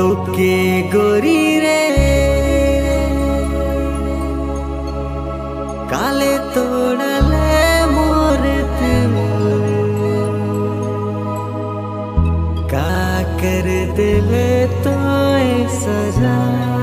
तो के गोरी रे काले तोड़ले मोर दिल का कर दिले तो सजा।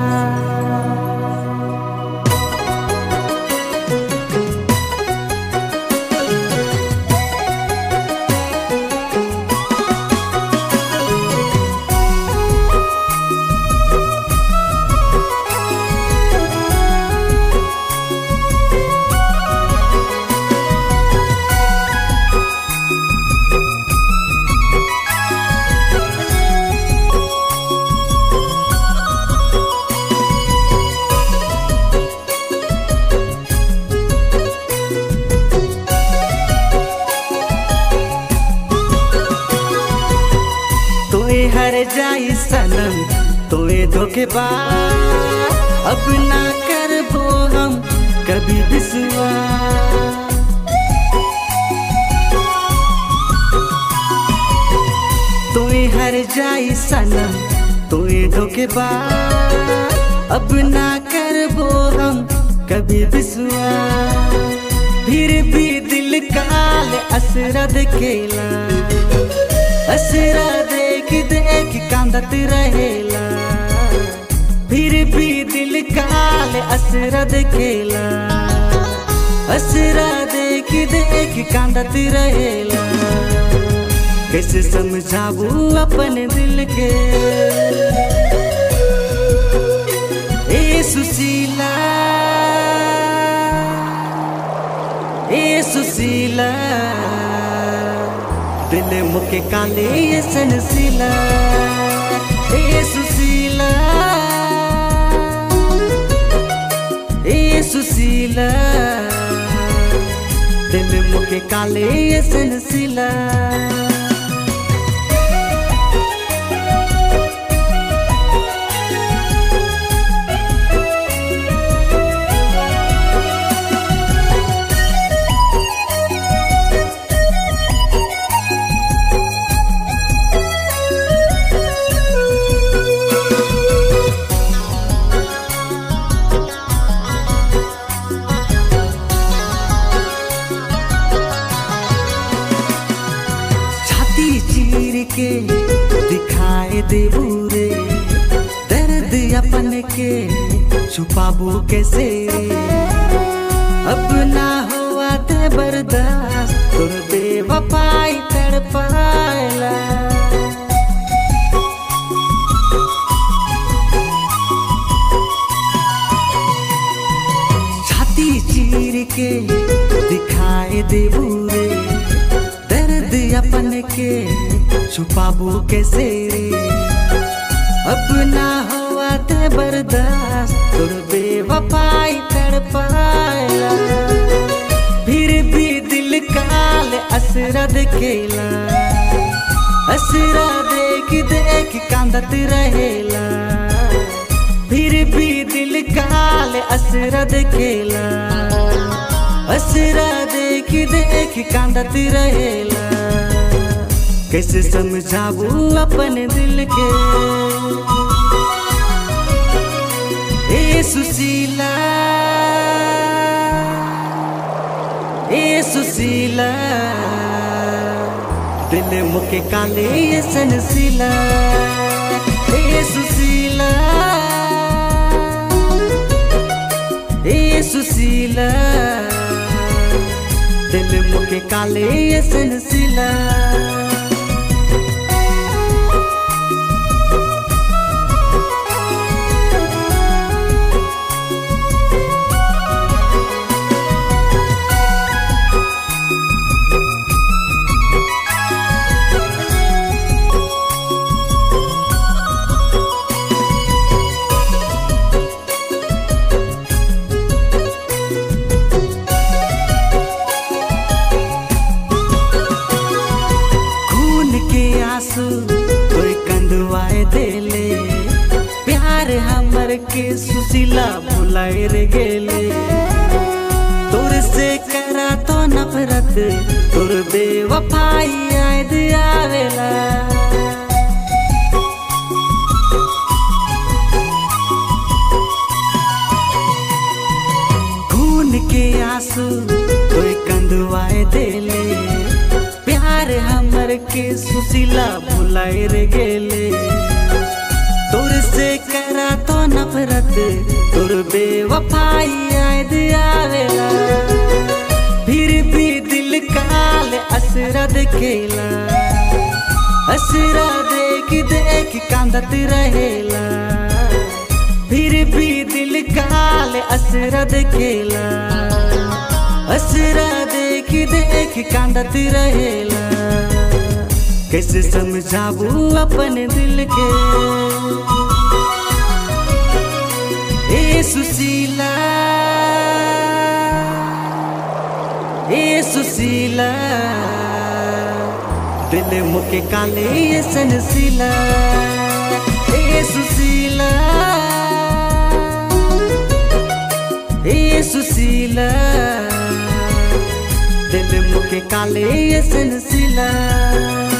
हर जाई सनम तोए धोखेबाज, अब ना करबो हम कभी विश्वास। तोए हर जाई सनम तोए धोखेबाज, अब ना करबो हम कभी विश्वास। फिर भी दिल काल असरा देखेला, असरा देख देख कांदत रहेला। फिर भी दिल काल असरा देखेला, असरा देख देख कांदत रहेला। कैसे समझाबू अपने दिल के ए सुशीला, ए सुशीला। दिल मुके काले ये सनसीला, ए सुशीला, ए सुशीला। दिल मुके काले ये सनसीला। चीर के दिखाए देबू रे, दर्द अपन के छुपाबू कैसे रे। अब ना हुआ ते बर्दाश्त तुर बेवफाई तड़पाला। छाती चीर के दिखाए देबू रे, अपन के छुपाबू कैसे रे। अब ना हुआ ते बर्दाश्त तुर बेवफाई तड़पाला। फिर भी दिल काल असरा देखेला, असरा देख देख कांदत रहेला। फिर भी दिल काल असरा देखेला, असरा देख देख कांदत रहेला। कैसे समझाबू अपने दिल के ए सुशीला, ए सुशीला। दिल मुके काले ये सनसीला, ए सुशीला, ए सुशीला। दिल मुके काले ये सनसीला। कोई कंदवाए देले, प्यार हमर के सुशीला भुलाए रे गेले। तोर से करा तो नफरत तोर बेवफाई याद आवेला। के आंसू कोई कंदवाए देले, प्यार हमर के सुशीला भुलाए रे गेले। तोर से करा तो नफरत, तोर बेवफाई याद आवेला, फिर भी दिल काल असरा देखेला। असरा देख देख कांदत रहेला, फिर भी दिल काल असरा देखेला। असरा देख देख कांदत रहेला, कैसे समझाबू अपने दिल के। ए सुशीला, ए सुशीला, दिल मुके काले ये सनसीला। ए सुशीला, ए सुशीला, दिल मुके काले ये सनसीला।